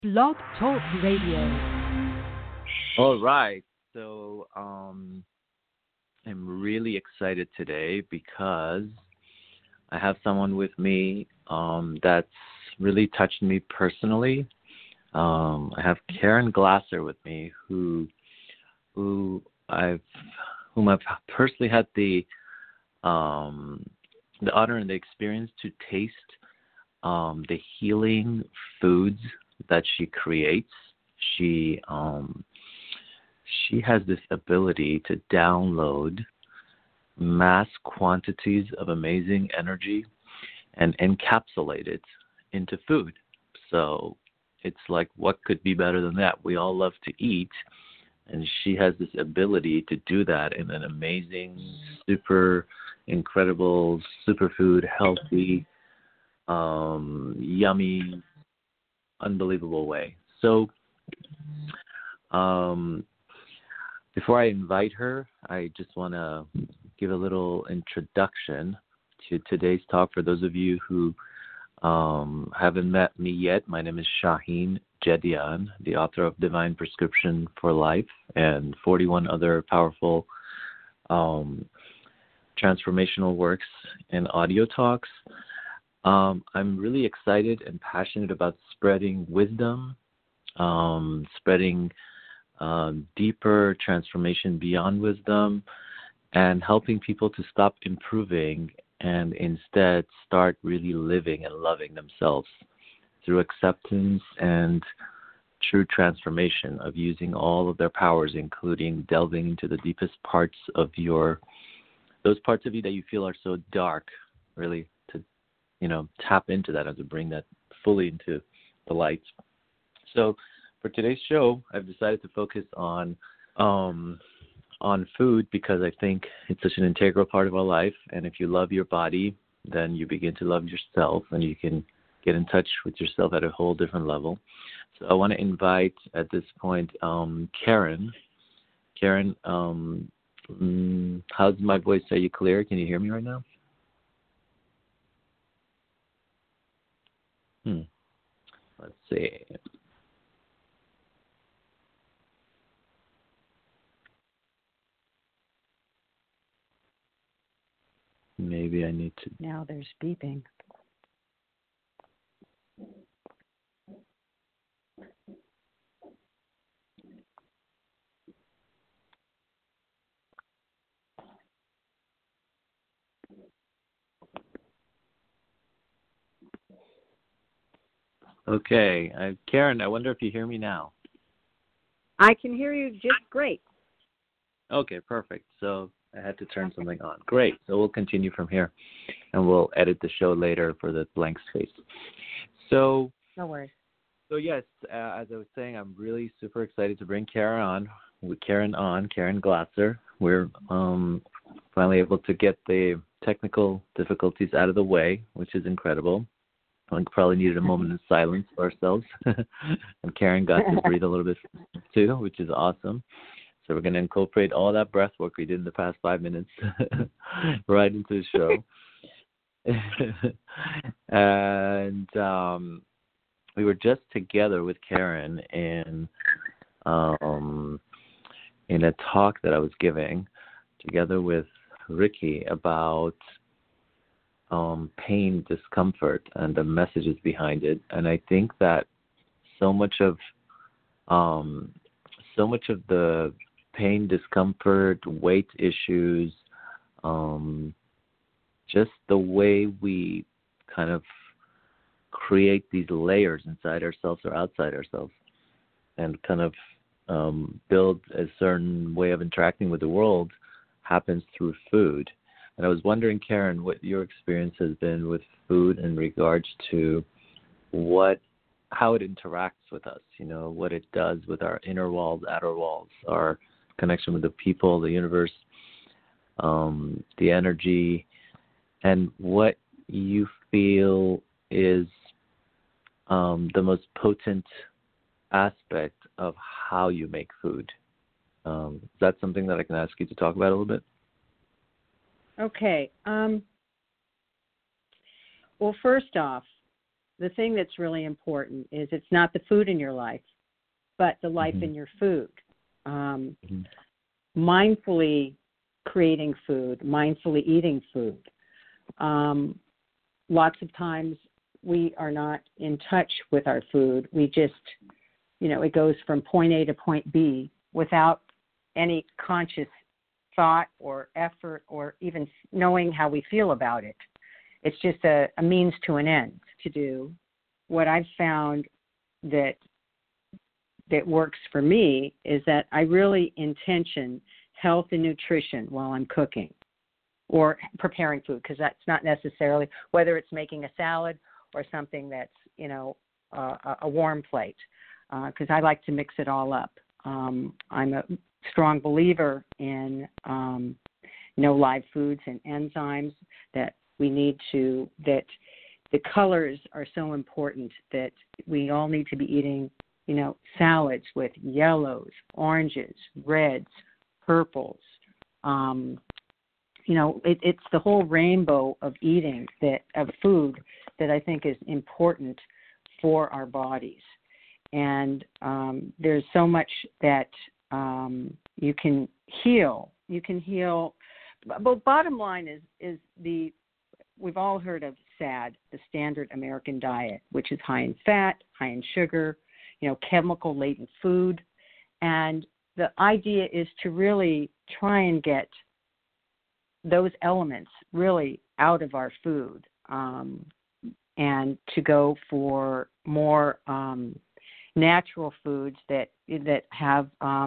Blog Talk Radio. All right. I'm really excited today because I have someone with me that's really touched me personally. I have Karen Glasser with me, who I've whom I've personally had the honor and the experience to taste the healing foods that she creates. She she has this ability to download mass quantities of amazing energy and encapsulate it into food. So it's like, what could be better than that? We all love to eat, and she has this ability to do that in an amazing, super incredible, superfood, healthy, yummy, unbelievable way. So, before I invite her, I just want to give a little introduction to today's talk. For those of you who haven't met me yet, my name is Shaheen Jedian, the author of Divine Prescription for Life and 41 other powerful transformational works and audio talks. I'm really excited and passionate about spreading wisdom, spreading deeper transformation beyond wisdom, and helping people to stop improving and instead start really living and loving themselves through acceptance and true transformation of using all of their powers, including delving into the deepest parts of those parts of you that you feel are so dark, really to, tap into that and to bring that fully into the light. So for today's show, I've decided to focus on food because I think it's such an integral part of our life. And if you love your body, then you begin to love yourself, and you can get in touch with yourself at a whole different level. So I want to invite at this point Karen. Karen, how's my voice? Are you clear? Can you hear me right now? Let's see. Maybe I need to. Now there's beeping. Okay. Karen, I wonder if you hear me now. I can hear you just great. Okay, perfect. So I had to turn something on. Great. So we'll continue from here, and we'll edit the show later for the blank space. So, no worries. So yes, as I was saying, I'm really super excited to bring Karen on. Karen Glasser. We're finally able to get the technical difficulties out of the way, which is incredible. I probably needed a moment of silence for ourselves, and Karen got to breathe a little bit too, which is awesome. So we're going to incorporate all that breath work we did in the past 5 minutes right into the show. And we were just together with Karen in a talk that I was giving together with Ricky about pain, discomfort, and the messages behind it. And I think that so much of the pain, discomfort, weight issues, just the way we kind of create these layers inside ourselves or outside ourselves, and kind of build a certain way of interacting with the world, happens through food. And I was wondering, Karen, what your experience has been with food in regards to how it interacts with us, what it does with our inner walls, outer walls, our connection with the people, the universe, the energy, and what you feel is the most potent aspect of how you make food. Is that something that I can ask you to talk about a little bit? Okay. Well, first off, the thing that's really important is it's not the food in your life, but the life in your food. Mindfully creating food, mindfully eating food. Lots of times we are not in touch with our food. We just, it goes from point A to point B without any conscious thought or effort or even knowing how we feel about it. It's just a means to an end to do. What I've found that works for me is that I really intention health and nutrition while I'm cooking or preparing food, because that's not necessarily whether it's making a salad or something that's, a warm plate, because I like to mix it all up. I'm a strong believer in live foods and enzymes that we need to, that the colors are so important that we all need to be eating, salads with yellows, oranges, reds, purples. It's the whole rainbow of eating of food that I think is important for our bodies. And there's so much that you can heal. You can heal. But bottom line is we've all heard of SAD, the standard American diet, which is high in fat, high in sugar, chemical-laden food. And the idea is to really try and get those elements really out of our food, and to go for more natural foods that have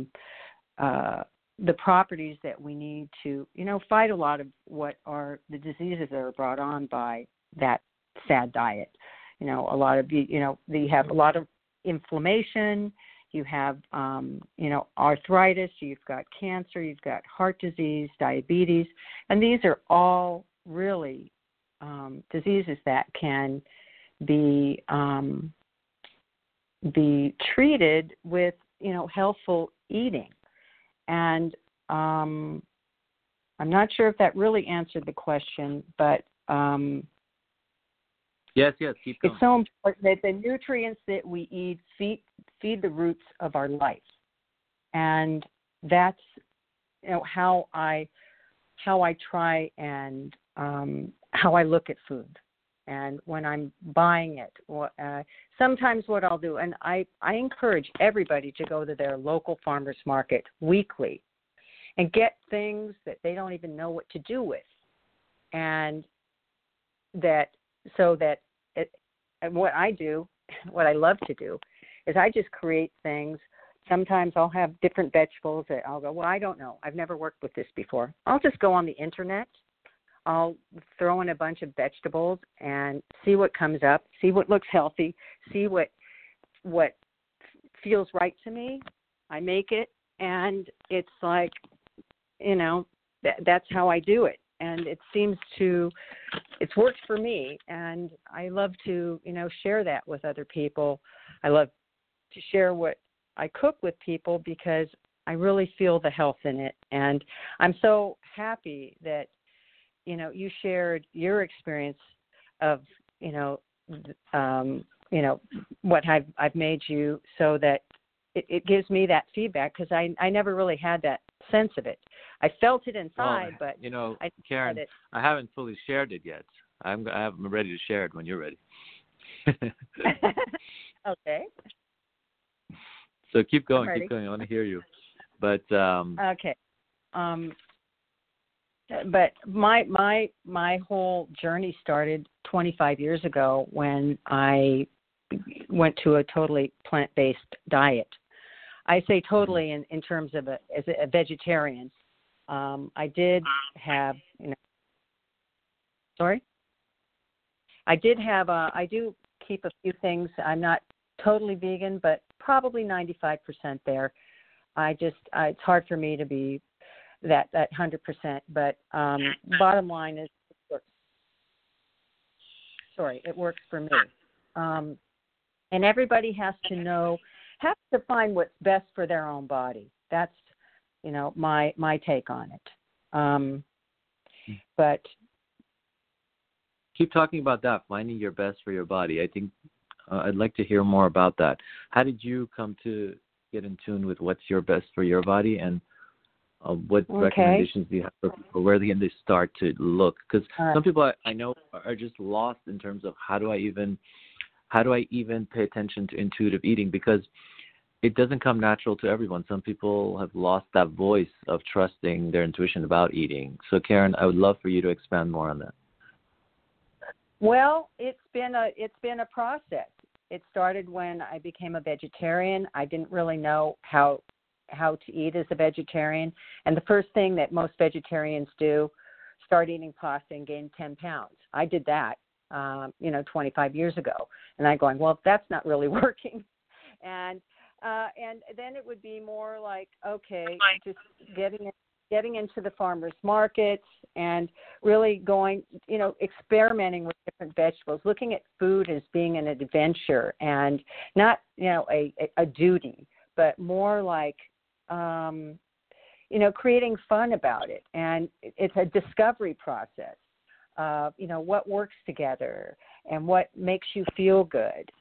the properties that we need to, fight a lot of what are the diseases that are brought on by that SAD diet. A lot of you have a lot of inflammation. You have, arthritis, you've got cancer, you've got heart disease, diabetes, and these are all really diseases that can be treated with, healthful eating. And I'm not sure if that really answered the question, but Yes, keep going. it's so important that the nutrients that we eat feed the roots of our life, and that's how I try and how I look at food. And when I'm buying it, sometimes what I'll do, and I encourage everybody to go to their local farmers market weekly and get things that they don't even know what to do with, and and what I do, what I love to do, is I just create things. Sometimes I'll have different vegetables that I'll go, well, I don't know. I've never worked with this before. I'll just go on the internet. I'll throw in a bunch of vegetables and see what comes up, see what looks healthy, see what feels right to me. I make it, and it's like, that's how I do it. And it's worked for me, and I love to, share that with other people. I love to share what I cook with people because I really feel the health in it. And I'm so happy that, you shared your experience of, what I've made you, so that it gives me that feedback, because I never really had that sense of it. I felt it inside, but Karen, I haven't fully shared it yet. I'm ready to share it when you're ready. Okay. So keep going. I want to hear you. But okay. But my whole journey started 25 years ago when I went to a totally plant-based diet. I say totally in terms of as a vegetarian. I did have, sorry? I do keep a few things. I'm not totally vegan, but probably 95% there. It's hard for me to be that 100%, but bottom line is, it works for me. And everybody has to find what's best for their own body. That's, my take on it. But keep talking about that, finding your best for your body. I think I'd like to hear more about that. How did you come to get in tune with what's your best for your body, and what recommendations do you have for people? Where can they start to look? Because some people I know are just lost in terms of how do I even pay attention to intuitive eating, because it doesn't come natural to everyone. Some people have lost that voice of trusting their intuition about eating. So, Karen, I would love for you to expand more on that. Well, it's been a process. It started when I became a vegetarian. I didn't really know how to eat as a vegetarian, and the first thing that most vegetarians do, start eating pasta and gain 10 pounds. I did that, 25 years ago, and I'm going, well, that's not really working, and then it would be more like, okay, just getting into the farmers markets and really going, experimenting with different vegetables, looking at food as being an adventure and not, a duty, but more like, creating fun about it. And it's a discovery process of, what works together and what makes you feel good.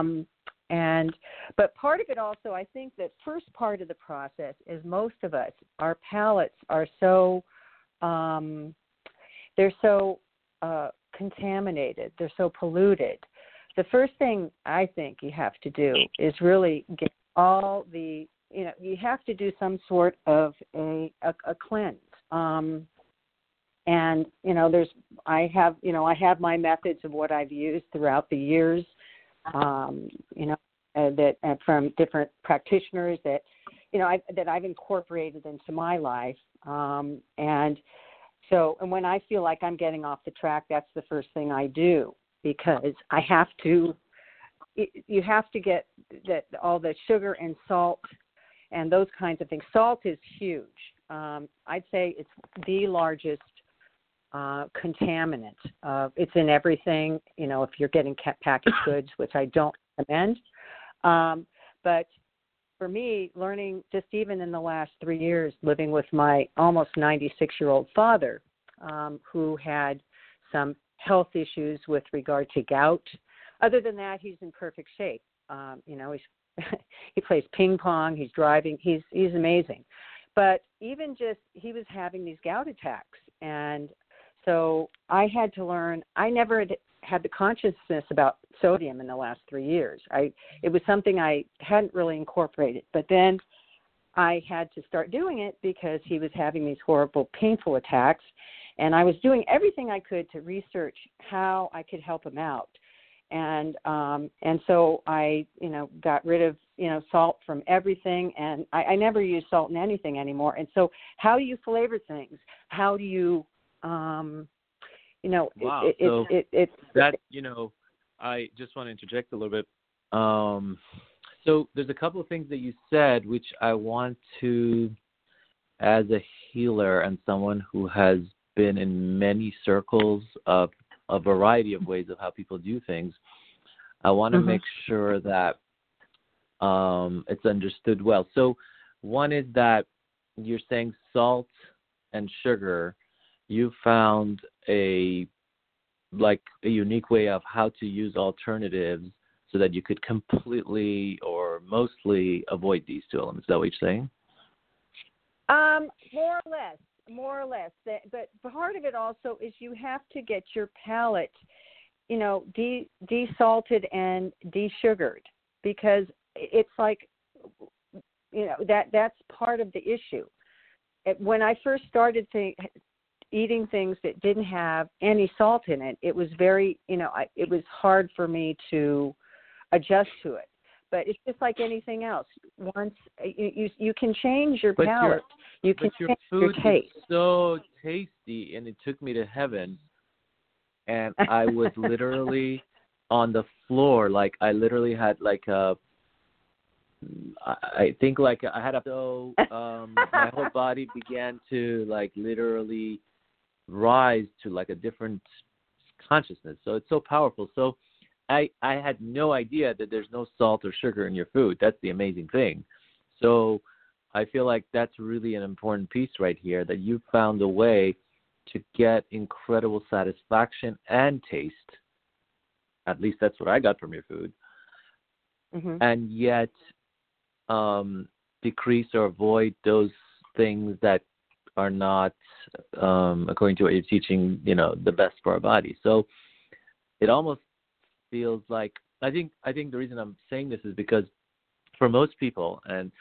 But part of it also, I think that first part of the process is most of us, our palates are so, they're so contaminated, they're so polluted. The first thing I think you have to do is really get all the, you have to do some sort of a cleanse. I have my methods of what I've used throughout the years. That from different practitioners that I've incorporated into my life, and when I feel like I'm getting off the track, that's the first thing I do, because I have to. You have to get all the sugar and salt and those kinds of things. Salt is huge. I'd say it's the largest contaminant. It's in everything, if you're getting packaged goods, which I don't recommend. But for me, learning just even in the last 3 years, living with my almost 96-year-old father, who had some health issues with regard to gout. Other than that, he's in perfect shape. He plays ping pong, he's driving, he's amazing. But even just, he was having these gout attacks. And so I had to learn, I never had the consciousness about sodium in the last 3 years. It was something I hadn't really incorporated. But then I had to start doing it because he was having these horrible, painful attacks. And I was doing everything I could to research how I could help him out. And so I, got rid of, salt from everything, and I never use salt in anything anymore. And so how do you flavor things? How do you, Wow. I just want to interject a little bit. So there's a couple of things that you said, which I want to, as a healer and someone who has been in many circles of a variety of ways of how people do things, I want to make sure that it's understood well. So one is that you're saying salt and sugar, you found a unique way of how to use alternatives so that you could completely or mostly avoid these two elements. Is that what you're saying? More or less. But part of it also is you have to get your palate, desalted and desugared, because it's like, that's part of the issue. When I first started eating things that didn't have any salt in it, it was very, it was hard for me to adjust to it. But it's just like anything else. Once you can change your palate, you can change your taste. Is so tasty, and it took me to heaven. And I was literally on the floor, I literally had I think I had my whole body began to literally rise to a different consciousness. So it's so powerful. So I had no idea that there's no salt or sugar in your food. That's the amazing thing. So I feel like that's really an important piece right here, that you found a way to get incredible satisfaction and taste. At least that's what I got from your food. Mm-hmm. And yet decrease or avoid those things that are not, according to what you're teaching, the best for our body. So it almost feels like, I think the reason I'm saying this is because for most people,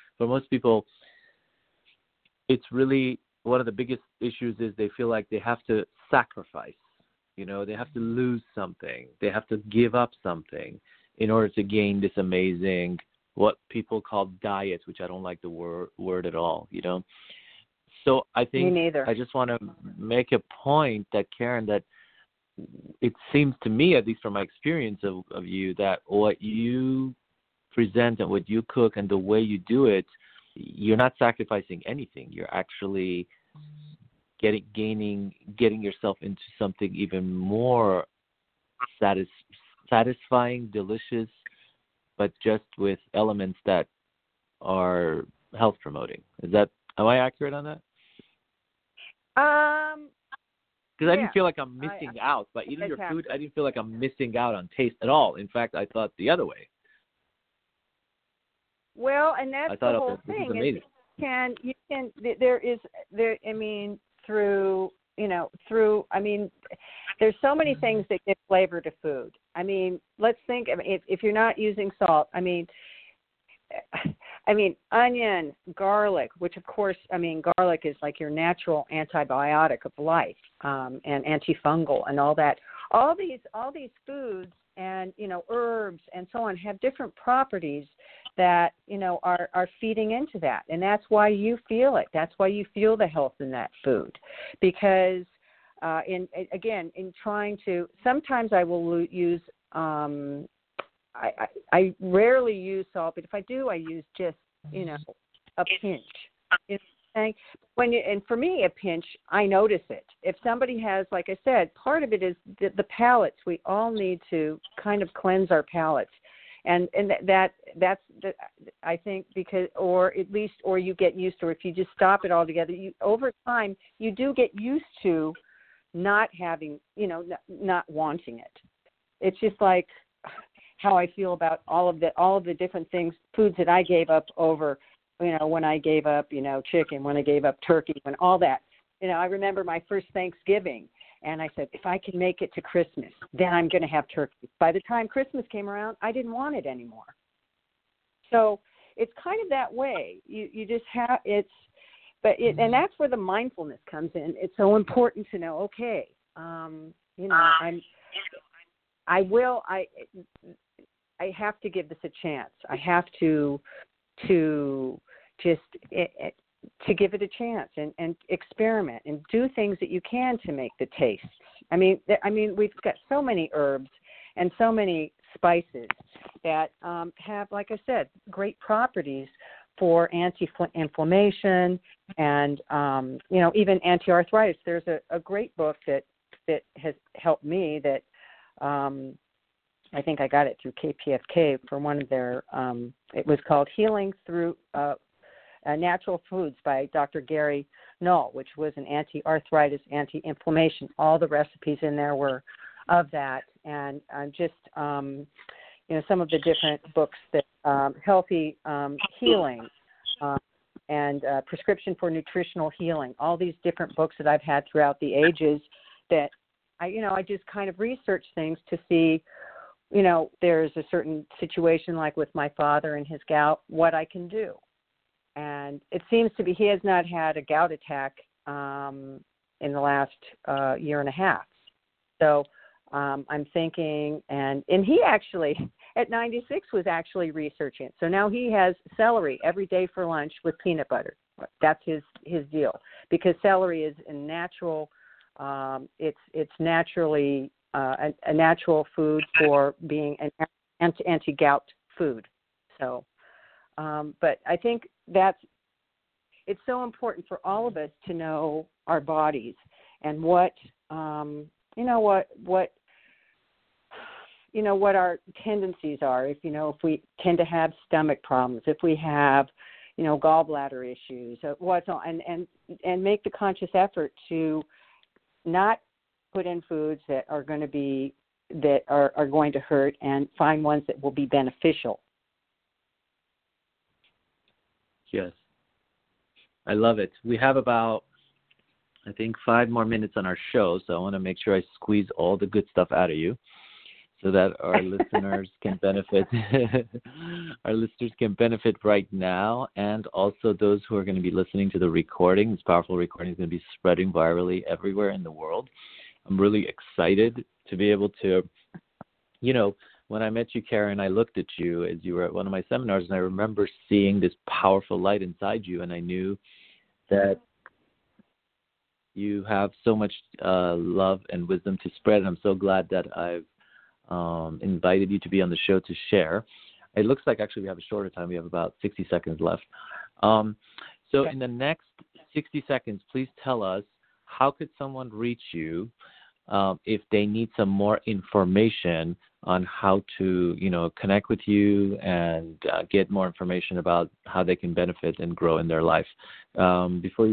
it's really one of the biggest issues is they feel like they have to sacrifice. They have to lose something. They have to give up something in order to gain this amazing, what people call diet, which I don't like the word at all, So I think Me neither. I just want to make a point that, Karen, that it seems to me, at least from my experience of you, that what you present and what you cook and the way you do it, you're not sacrificing anything. You're actually getting yourself into something even more satisfying, delicious, but just with elements that are health promoting. Am I accurate on that? Because I didn't feel like I'm missing out by eating your food. I didn't feel like I'm missing out on taste at all. In fact, I thought the other way. Well, and that's the whole thing. There's so many things that give flavor to food. Let's think. If you're not using salt, onion, garlic, which of course, garlic is like your natural antibiotic of life, and antifungal and all that. All these foods and, herbs and so on have different properties that, are feeding into that. And that's why you feel it. That's why you feel the health in that food. Because, in trying to, sometimes I will use, I rarely use salt, but if I do, I use just, a pinch. And for me, a pinch, I notice it. If somebody has, like I said, part of it is the palates. We all need to kind of cleanse our palates. And that's I think, because, or you get used to, or if you just stop it altogether, over time, you do get used to not having, not wanting it. It's just like how I feel about all of the different things, foods that I gave up over, when I gave up, chicken, when I gave up turkey, when all that, I remember my first Thanksgiving, and I said, if I can make it to Christmas, then I'm going to have turkey. By the time Christmas came around, I didn't want it anymore. So it's kind of that way. You just have, and that's where the mindfulness comes in. It's so important to know, okay, I have to give this a chance. I have to just to give it a chance and experiment and do things that you can to make the taste. We've got so many herbs and so many spices that have, like I said, great properties for anti-inflammation and even anti-arthritis. There's a great book that has helped me that I think I got it through KPFK for one of their, it was called Healing Through Natural Foods by Dr. Gary Null, which was an anti-arthritis, anti-inflammation. All the recipes in there were of that. And just, some of the different books that healthy healing and prescription for nutritional healing, all these different books that I've had throughout the ages that I just kind of research things to see, there's a certain situation like with my father and his gout, what I can do. And it seems to be he has not had a gout attack in the last year and a half. So I'm thinking, and he actually, at 96, was actually researching it. So now he has celery every day for lunch with peanut butter. That's his deal, because celery is a natural, it's naturally a natural food for being an anti-gout food. So, but I think it's so important for all of us to know our bodies and what our tendencies are. If we tend to have stomach problems, if we have, gallbladder issues, and make the conscious effort to not put in foods that are going to hurt, and find ones that will be beneficial. Yes. I love it. We have about, I think, 5 more minutes on our show, so I want to make sure I squeeze all the good stuff out of you so that our listeners can benefit. Our listeners can benefit right now, and also those who are going to be listening to the recording. This powerful recording is going to be spreading virally everywhere in the world. I'm really excited to be able to, when I met you, Karen, I looked at you as you were at one of my seminars, and I remember seeing this powerful light inside you, and I knew that you have so much love and wisdom to spread. And I'm so glad that I've invited you to be on the show to share. It looks like actually we have a shorter time. We have about 60 seconds left. So in the next 60 seconds, please tell us, how could someone reach you if they need some more information on how to, connect with you and get more information about how they can benefit and grow in their life? Before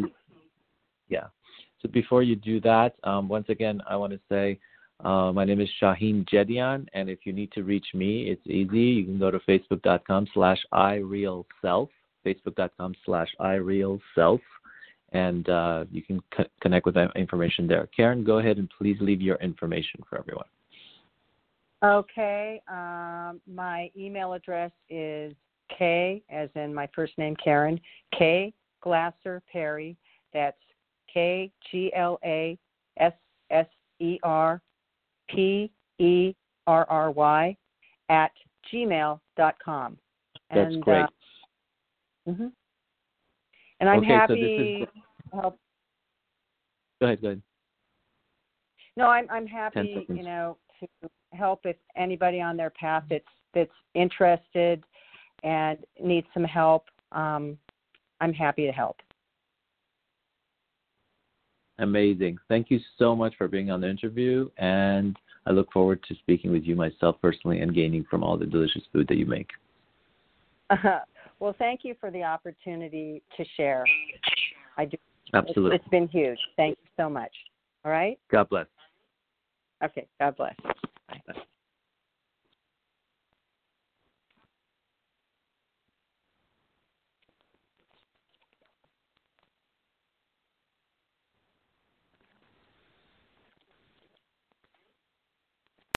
you do that, once again, I want to say my name is Shaheen Jedian, and if you need to reach me, it's easy. You can go to facebook.com/irealself, facebook.com/irealself, and you can connect with that information there. Karen, go ahead and please leave your information for everyone. Okay. My email address is K, as in my first name, Karen, K Glasser Perry. That's KGLASSERPERRY @gmail.com. That's great. And I'm okay, happy so this is... to help. Go ahead. No, I'm happy, to help if anybody on their path that's interested and needs some help. I'm happy to help. Amazing. Thank you so much for being on the interview, and I look forward to speaking with you myself personally and gaining from all the delicious food that you make. Well, thank you for the opportunity to share. I do. Absolutely. It's been huge. Thank you so much. All right? God bless. Okay. God bless.